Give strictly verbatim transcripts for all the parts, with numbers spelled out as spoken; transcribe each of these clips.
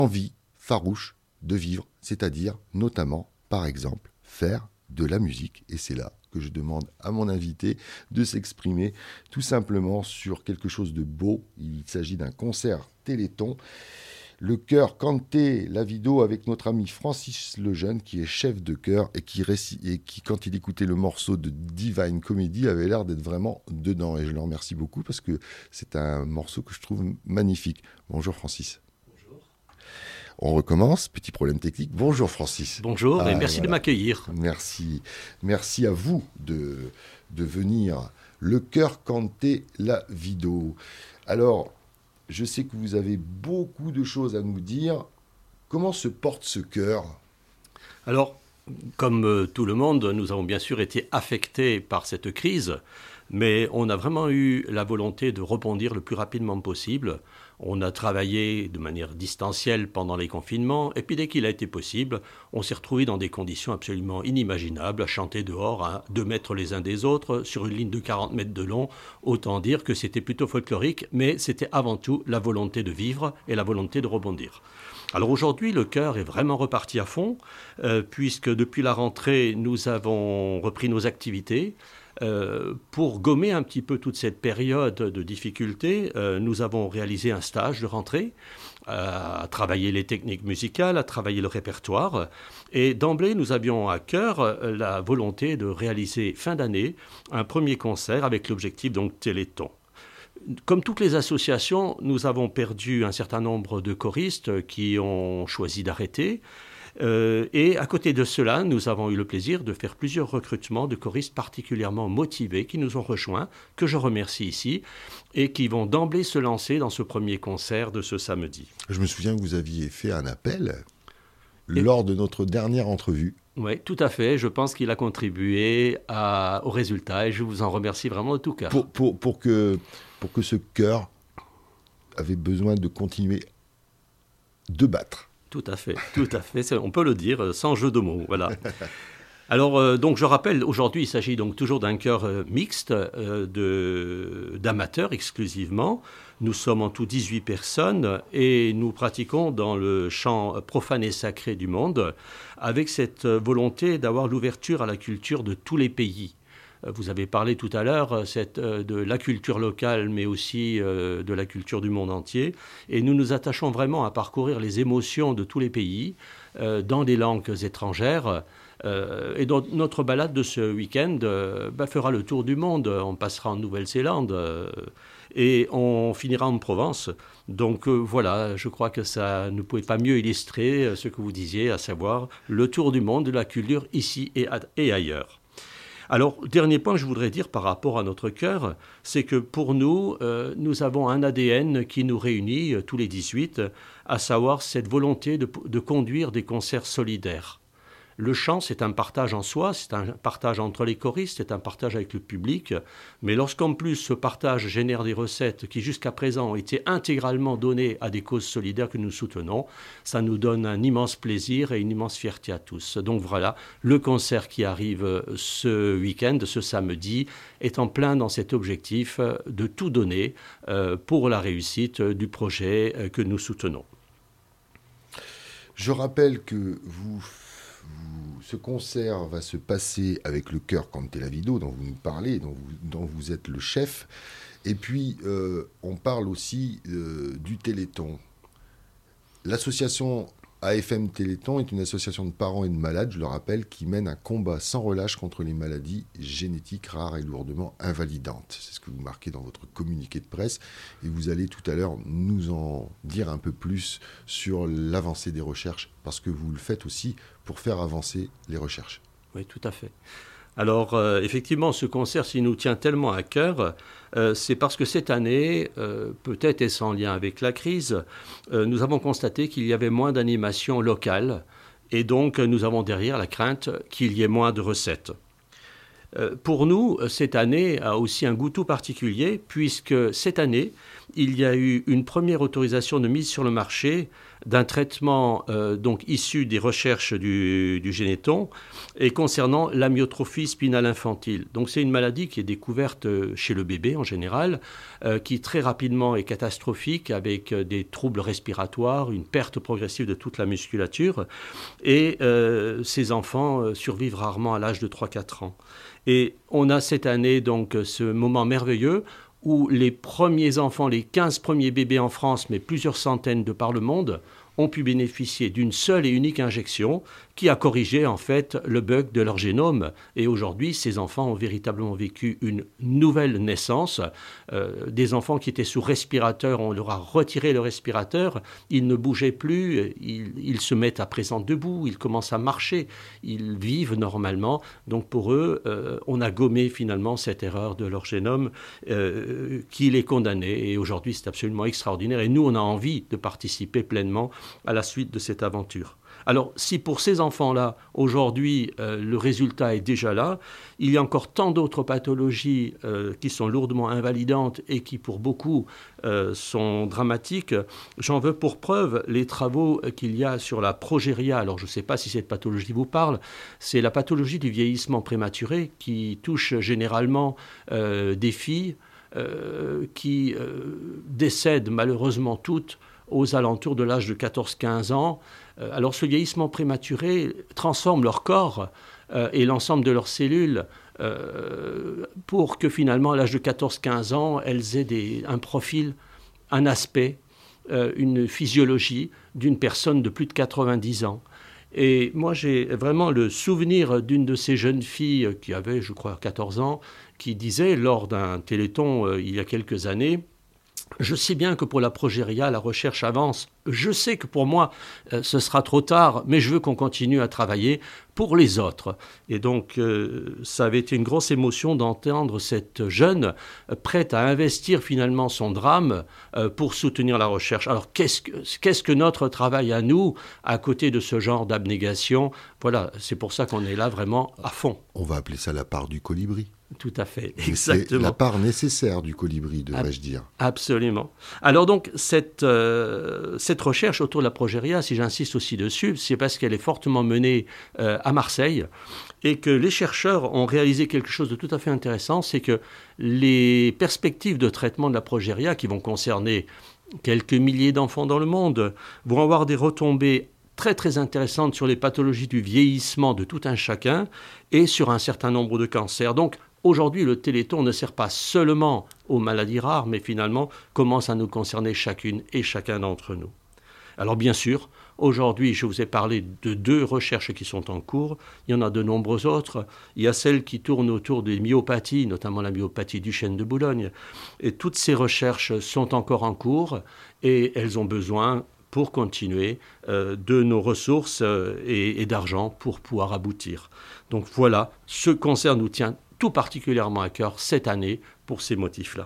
envie farouche de vivre, c'est-à-dire notamment, par exemple, faire de la musique. Et c'est là que je demande à mon invité de s'exprimer tout simplement sur quelque chose de beau. Il s'agit d'un concert Téléthon. Le chœur Canté la Vido avec notre ami Francis Lejeune, qui est chef de chœur et qui, récit, et qui, quand il écoutait le morceau de Divine Comedy, avait l'air d'être vraiment dedans. Et je le remercie beaucoup parce que c'est un morceau que je trouve magnifique. Bonjour Francis. On recommence, petit problème technique. Bonjour Francis. Bonjour ah, et merci voilà. de m'accueillir. Merci. Merci à vous de, de venir. Le chœur Canté la Vido. Alors, je sais que vous avez beaucoup de choses à nous dire. Comment se porte ce chœur ? Alors, comme euh, tout le monde, nous avons bien sûr été affectés par cette crise, mais on a vraiment eu la volonté de rebondir le plus rapidement possible. On a travaillé de manière distancielle pendant les confinements, et puis dès qu'il a été possible, on s'est retrouvés dans des conditions absolument inimaginables, à chanter dehors à deux mètres les uns des autres, sur une ligne de quarante mètres de long. Autant dire que c'était plutôt folklorique, mais c'était avant tout la volonté de vivre et la volonté de rebondir. Alors aujourd'hui, le chœur est vraiment reparti à fond, euh, puisque depuis la rentrée, nous avons repris nos activités. Euh, pour gommer un petit peu toute cette période de difficulté, euh, nous avons réalisé un stage de rentrée, euh, à travailler les techniques musicales, à travailler le répertoire. Et d'emblée, nous avions à cœur euh, la volonté de réaliser fin d'année un premier concert avec l'objectif donc Téléthon. Comme toutes les associations, nous avons perdu un certain nombre de choristes qui ont choisi d'arrêter. Euh, et à côté de cela, nous avons eu le plaisir de faire plusieurs recrutements de choristes particulièrement motivés qui nous ont rejoints, que je remercie ici, et qui vont d'emblée se lancer dans ce premier concert de ce samedi. Je me souviens que vous aviez fait un appel et... lors de notre dernière entrevue. Oui, tout à fait. Je pense qu'il a contribué à, au résultat et je vous en remercie vraiment de tout cœur. Pour, pour, pour, que, pour que ce chœur avait besoin de continuer de battre. Tout à fait, tout à fait. On peut le dire sans jeu de mots, voilà. Alors, euh, donc, je rappelle, aujourd'hui, il s'agit donc toujours d'un chœur euh, mixte euh, de, d'amateurs exclusivement. Nous sommes en tout dix-huit personnes et nous pratiquons dans le chant profane et sacré du monde avec cette volonté d'avoir l'ouverture à la culture de tous les pays. Vous avez parlé tout à l'heure cette, de la culture locale, mais aussi euh, de la culture du monde entier. Et nous nous attachons vraiment à parcourir les émotions de tous les pays euh, dans des langues étrangères. Euh, et donc, notre balade de ce week-end euh, bah, fera le tour du monde. On passera en Nouvelle-Zélande euh, et on finira en Provence. Donc euh, voilà, je crois que ça ne pouvait pas mieux illustrer euh, ce que vous disiez, à savoir le tour du monde de la culture ici et, a- et ailleurs. Alors, dernier point que je voudrais dire par rapport à notre chœur, c'est que pour nous, euh, nous avons un A D N qui nous réunit euh, tous les dix-huit, à savoir cette volonté de, de conduire des concerts solidaires. Le chant, c'est un partage en soi, c'est un partage entre les choristes, c'est un partage avec le public. Mais lorsqu'en plus ce partage génère des recettes qui jusqu'à présent ont été intégralement données à des causes solidaires que nous soutenons, ça nous donne un immense plaisir et une immense fierté à tous. Donc voilà, le concert qui arrive ce week-end, ce samedi, est en plein dans cet objectif de tout donner pour la réussite du projet que nous soutenons. Je rappelle que vous... Vous, ce concert va se passer avec le chœur Canté la Vido, dont vous nous parlez, dont vous, dont vous êtes le chef. Et puis, euh, on parle aussi euh, du Téléthon. L'association A F M Téléthon est une association de parents et de malades, je le rappelle, qui mène un combat sans relâche contre les maladies génétiques rares et lourdement invalidantes. C'est ce que vous marquez dans votre communiqué de presse. Et vous allez tout à l'heure nous en dire un peu plus sur l'avancée des recherches, parce que vous le faites aussi pour faire avancer les recherches. Oui, tout à fait. Alors, euh, effectivement, ce concert, s'il nous tient tellement à cœur, euh, c'est parce que cette année, euh, peut-être est-ce en lien avec la crise, euh, nous avons constaté qu'il y avait moins d'animations locales et donc nous avons derrière la crainte qu'il y ait moins de recettes. Euh, pour nous, cette année a aussi un goût tout particulier puisque cette année, il y a eu une première autorisation de mise sur le marché d'un traitement euh, donc issu des recherches du, du Généton et concernant l'amyotrophie spinale infantile. Donc c'est une maladie qui est découverte chez le bébé en général, euh, qui très rapidement est catastrophique avec des troubles respiratoires, une perte progressive de toute la musculature et euh, ces enfants survivent rarement à l'âge de trois à quatre ans. Et on a cette année donc ce moment merveilleux où les premiers enfants, les quinze premiers bébés en France, mais plusieurs centaines de par le monde, ont pu bénéficier d'une seule et unique injection qui a corrigé en fait le bug de leur génome. Et aujourd'hui, ces enfants ont véritablement vécu une nouvelle naissance. Euh, des enfants qui étaient sous respirateur, on leur a retiré le respirateur, ils ne bougeaient plus, ils, ils se mettent à présent debout, ils commencent à marcher, ils vivent normalement. Donc pour eux, euh, on a gommé finalement cette erreur de leur génome euh, qui les condamnait. Et aujourd'hui, c'est absolument extraordinaire. Et nous, on a envie de participer pleinement à la suite de cette aventure. Alors, si pour ces enfants-là, aujourd'hui, euh, le résultat est déjà là, il y a encore tant d'autres pathologies euh, qui sont lourdement invalidantes et qui, pour beaucoup, euh, sont dramatiques. J'en veux pour preuve les travaux qu'il y a sur la progéria. Alors, je ne sais pas si cette pathologie vous parle. C'est la pathologie du vieillissement prématuré qui touche généralement euh, des filles euh, qui euh, décèdent malheureusement toutes aux alentours de l'âge de quatorze à quinze ans. Alors ce vieillissement prématuré transforme leur corps euh, et l'ensemble de leurs cellules euh, pour que finalement à l'âge de quatorze à quinze ans, elles aient des, un profil, un aspect, euh, une physiologie d'une personne de plus de quatre-vingt-dix ans. Et moi j'ai vraiment le souvenir d'une de ces jeunes filles qui avait, je crois, quatorze ans, qui disait lors d'un téléthon euh, il y a quelques années: je sais bien que pour la progéria, la recherche avance. Je sais que pour moi, euh, ce sera trop tard, mais je veux qu'on continue à travailler pour les autres. Et donc, euh, ça avait été une grosse émotion d'entendre cette jeune euh, prête à investir finalement son drame euh, pour soutenir la recherche. Alors, qu'est-ce que, qu'est-ce que notre travail à nous, à côté de ce genre d'abnégation? Voilà, c'est pour ça qu'on est là vraiment à fond. On va appeler ça la part du colibri. Tout à fait, Mais exactement. c'est la part nécessaire du colibri, devrais-je dire. Absolument. Alors donc, cette, euh, cette recherche autour de la progéria, si j'insiste aussi dessus, c'est parce qu'elle est fortement menée euh, à Marseille et que les chercheurs ont réalisé quelque chose de tout à fait intéressant, c'est que les perspectives de traitement de la progéria, qui vont concerner quelques milliers d'enfants dans le monde, vont avoir des retombées très très intéressantes sur les pathologies du vieillissement de tout un chacun et sur un certain nombre de cancers. Donc, aujourd'hui, le Téléthon ne sert pas seulement aux maladies rares, mais finalement commence à nous concerner chacune et chacun d'entre nous. Alors bien sûr, aujourd'hui, je vous ai parlé de deux recherches qui sont en cours. Il y en a de nombreuses autres. Il y a celles qui tournent autour des myopathies, notamment la myopathie du chêne de Boulogne. Et toutes ces recherches sont encore en cours et elles ont besoin, pour continuer, euh, de nos ressources euh, et, et d'argent pour pouvoir aboutir. Donc voilà, ce concert nous tient tout particulièrement à cœur cette année pour ces motifs-là.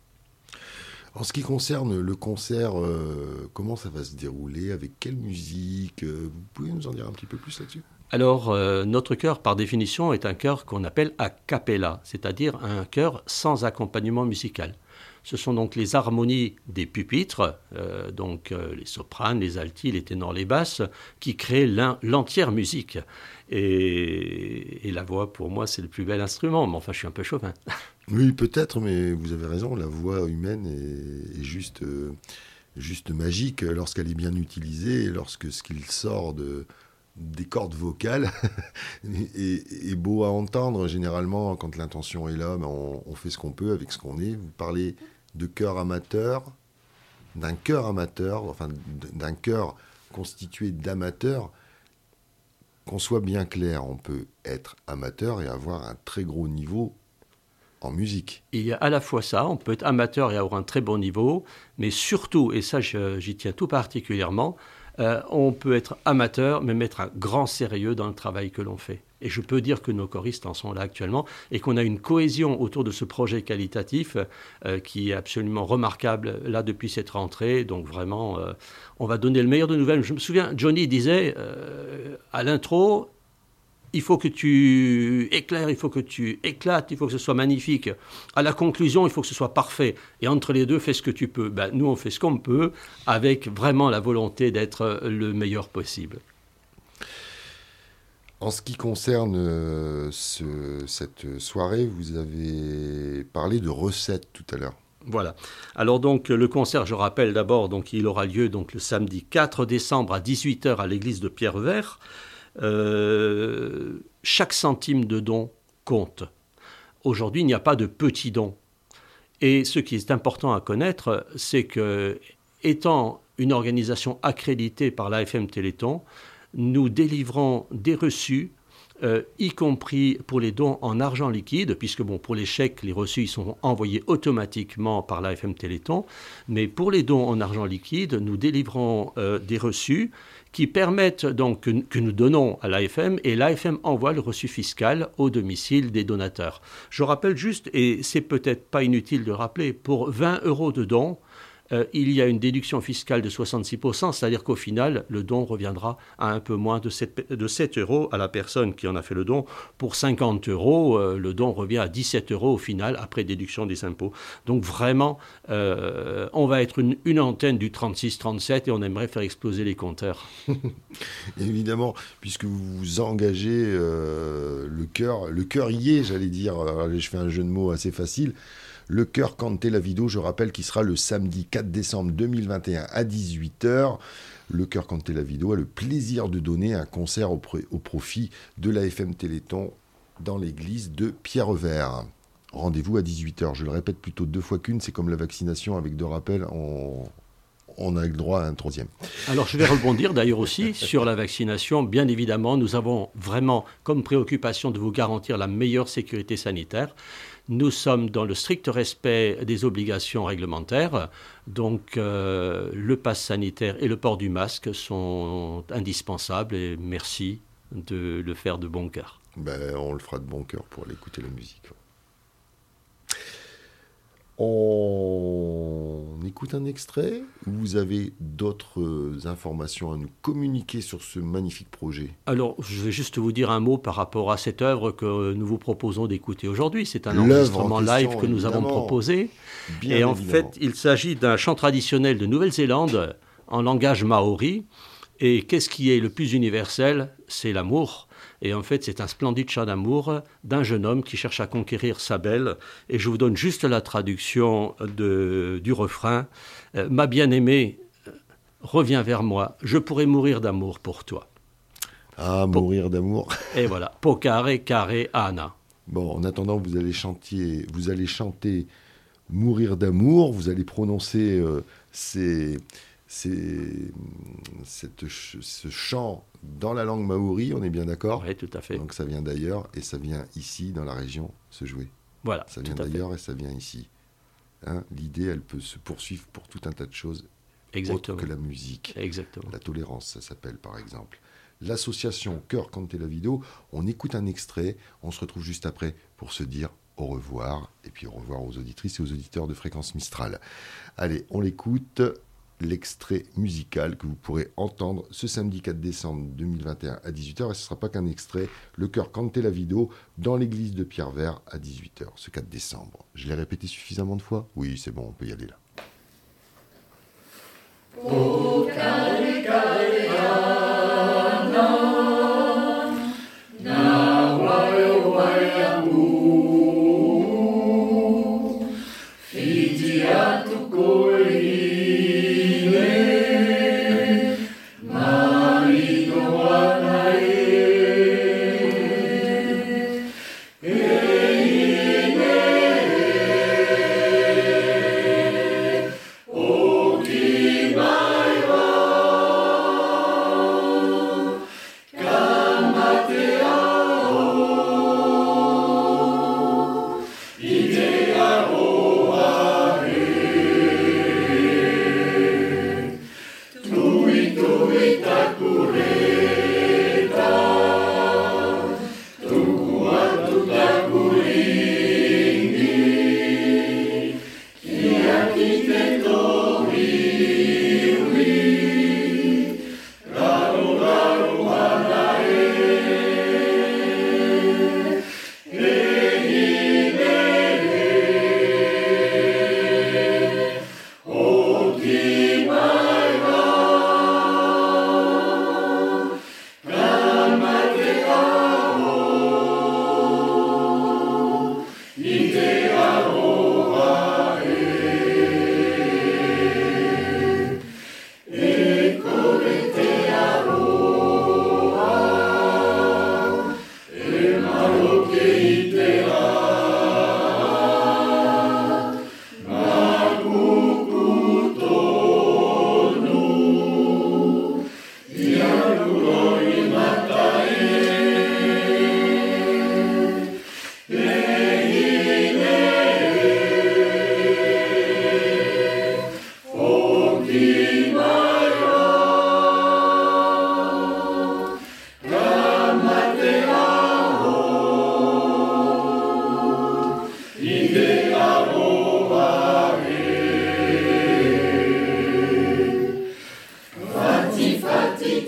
En ce qui concerne le concert, euh, comment ça va se dérouler? Avec quelle musique? Vous pouvez nous en dire un petit peu plus là-dessus? Alors, euh, notre chœur, par définition, est un chœur qu'on appelle a cappella, c'est-à-dire un chœur sans accompagnement musical. Ce sont donc les harmonies des pupitres, euh, donc euh, les sopranes, les altis, les ténors, les basses, qui créent l'entière musique. Et, et la voix, pour moi, c'est le plus bel instrument. Mais enfin, je suis un peu chauvin. Oui, peut-être, mais vous avez raison. La voix humaine est, est juste, euh, juste magique lorsqu'elle est bien utilisée, et lorsque ce qu'il sort de, des cordes vocales est, est beau à entendre. Généralement, quand l'intention est là, ben on, on fait ce qu'on peut avec ce qu'on est. Vous parlez de chœur amateur, d'un chœur amateur, enfin d'un chœur constitué d'amateurs. Qu'on soit bien clair, on peut être amateur et avoir un très gros niveau en musique. Il y a à la fois ça, on peut être amateur et avoir un très bon niveau, mais surtout, et ça j'y tiens tout particulièrement, euh, on peut être amateur, mais mettre un grand sérieux dans le travail que l'on fait. Et je peux dire que nos choristes en sont là actuellement et qu'on a une cohésion autour de ce projet qualitatif euh, qui est absolument remarquable là depuis cette rentrée. Donc vraiment, euh, on va donner le meilleur de nouvelles. Je me souviens, Johnny disait euh, à l'intro, il faut que tu éclaires, il faut que tu éclates, il faut que ce soit magnifique. À la conclusion, il faut que ce soit parfait. Et entre les deux, fais ce que tu peux. Ben, nous, on fait ce qu'on peut avec vraiment la volonté d'être le meilleur possible. En ce qui concerne euh, ce, cette soirée, vous avez parlé de recettes tout à l'heure. Voilà. Alors donc le concert, je rappelle d'abord, donc il aura lieu donc le samedi quatre décembre à dix-huit heures à l'église de Pierrevert. Euh, chaque centime de don compte. Aujourd'hui, il n'y a pas de petits dons. Et ce qui est important à connaître, c'est que, étant une organisation accréditée par l'A F M Téléthon, nous délivrons des reçus, euh, y compris pour les dons en argent liquide, puisque bon, pour les chèques, les reçus ils sont envoyés automatiquement par l'A F M Téléthon. Mais pour les dons en argent liquide, nous délivrons euh, des reçus qui permettent donc que, que nous donnons à l'A F M, et l'A F M envoie le reçu fiscal au domicile des donateurs. Je rappelle juste, et c'est peut-être pas inutile de rappeler, pour vingt euros de dons, Euh, il y a une déduction fiscale de soixante-six pour cent, c'est-à-dire qu'au final, le don reviendra à un peu moins de sept, de sept euros à la personne qui en a fait le don. Pour cinquante euros, euh, le don revient à dix-sept euros au final, après déduction des impôts. Donc vraiment, euh, on va être une, une antenne du trente-six trente-sept et on aimerait faire exploser les compteurs. Évidemment, puisque vous vous engagez, euh, le cœur, le cœur y est, j'allais dire, alors, je fais un jeu de mots assez facile. Le Chœur Cante la Vido, je rappelle, qui sera le samedi quatre décembre deux mille vingt et un à dix-huit heures. Le Chœur Cante la Vido a le plaisir de donner un concert au, pr- au profit de l'A F M Téléthon dans l'église de Pierrevert. Rendez-vous à dix-huit heures. Je le répète plutôt deux fois qu'une, c'est comme la vaccination avec deux rappels, on, on a le droit à un troisième. Alors je vais rebondir d'ailleurs aussi sur la vaccination. Bien évidemment, nous avons vraiment comme préoccupation de vous garantir la meilleure sécurité sanitaire. Nous sommes dans le strict respect des obligations réglementaires, donc euh, le pass sanitaire et le port du masque sont indispensables et merci de le faire de bon cœur. Ben, on le fera de bon cœur pour aller écouter la musique. On écoute un extrait. Vous avez d'autres informations à nous communiquer sur ce magnifique projet? Alors, je vais juste vous dire un mot par rapport à cette œuvre que nous vous proposons d'écouter aujourd'hui. C'est un enregistrement live que nous avons proposé. Bien Et en évidemment. fait, il s'agit d'un chant traditionnel de Nouvelle-Zélande en langage maori. Et qu'est-ce qui est le plus universel? C'est l'amour. Et en fait, c'est un splendide chant d'amour d'un jeune homme qui cherche à conquérir sa belle. Et je vous donne juste la traduction de, du refrain. Euh, « Ma bien-aimée, reviens vers moi, je pourrais mourir d'amour pour toi. » Ah, po- mourir d'amour. Et voilà, « Pokare kare ana ». Bon, en attendant, vous allez chanter, vous allez chanter « Mourir d'amour », vous allez prononcer euh, ces... C'est cette, ce chant dans la langue maori, on est bien d'accord? Oui, tout à fait. Donc ça vient d'ailleurs et ça vient ici, dans la région, se jouer. Voilà, ça vient d'ailleurs et ça vient ici. Hein, l'idée, elle peut se poursuivre pour tout un tas de choses. Exactement. Autres que la musique. Exactement. La tolérance, ça s'appelle par exemple. L'association Chœur Cante la Vido, on écoute un extrait, on se retrouve juste après pour se dire au revoir. Et puis au revoir aux auditrices et aux auditeurs de Fréquence Mistral. Allez, on l'écoute. L'extrait musical que vous pourrez entendre ce samedi quatre décembre deux mille vingt et un à dix-huit heures. Et ce ne sera pas qu'un extrait. Le Chœur Cante la Vido dans l'église de Pierrevert à dix-huit heures, ce quatre décembre. Je l'ai répété suffisamment de fois? Oui, c'est bon, on peut y aller là. Oh, cari, cari,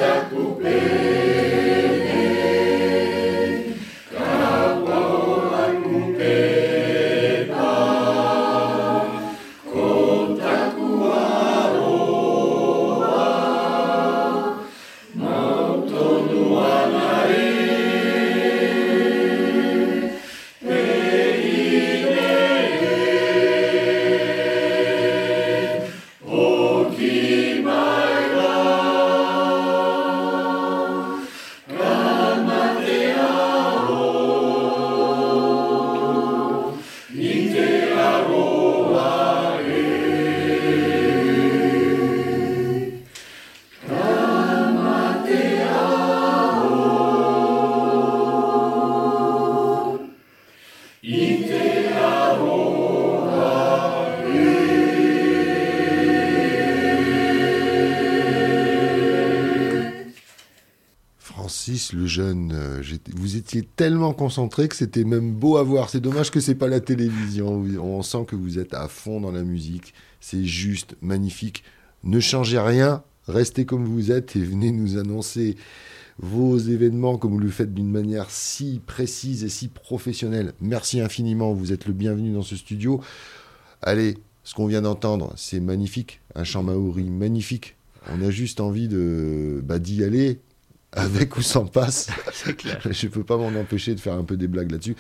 Francis le jeune, euh, vous étiez tellement concentré que c'était même beau à voir. C'est dommage que c'est pas la télévision. On sent que vous êtes à fond dans la musique. C'est juste magnifique. Ne changez rien, restez comme vous êtes et venez nous annoncer vos événements comme vous le faites d'une manière si précise et si professionnelle. Merci infiniment, vous êtes le bienvenu dans ce studio. Allez, ce qu'on vient d'entendre, c'est magnifique, un chant maori magnifique. On a juste envie de bah, d'y aller, avec ou sans passe. C'est clair. Je ne peux pas m'en empêcher de faire un peu des blagues là-dessus.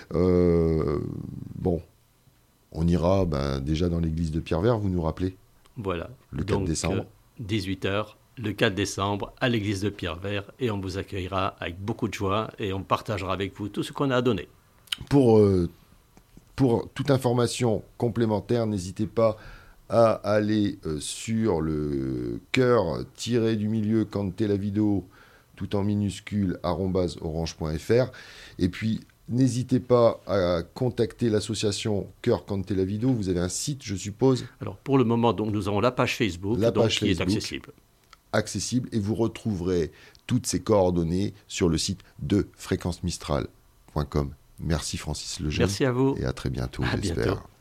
Euh, bon, on ira bah, déjà dans l'église de Pierrevert, vous nous rappelez ? Voilà. Le quatre Donc, décembre. Euh, dix-huit heures, le quatre décembre, à l'église de Pierrevert, et on vous accueillera avec beaucoup de joie et on partagera avec vous tout ce qu'on a à donner. Pour, euh, pour toute information complémentaire, n'hésitez pas à aller euh, sur le cœur tiré du milieu Cantez la vidéo, tout en minuscule, arobase orange point f r. Et puis, n'hésitez pas à contacter l'association Cœur Cantez la vidéo. Vous avez un site, je suppose. Alors, pour le moment, donc, nous avons la page Facebook, la donc, page qui Facebook, est accessible. accessible. Et vous retrouverez toutes ces coordonnées sur le site de fréquence mistral point com. Merci Francis Lejeune. Merci à vous. Et à très bientôt, à j'espère. Bientôt.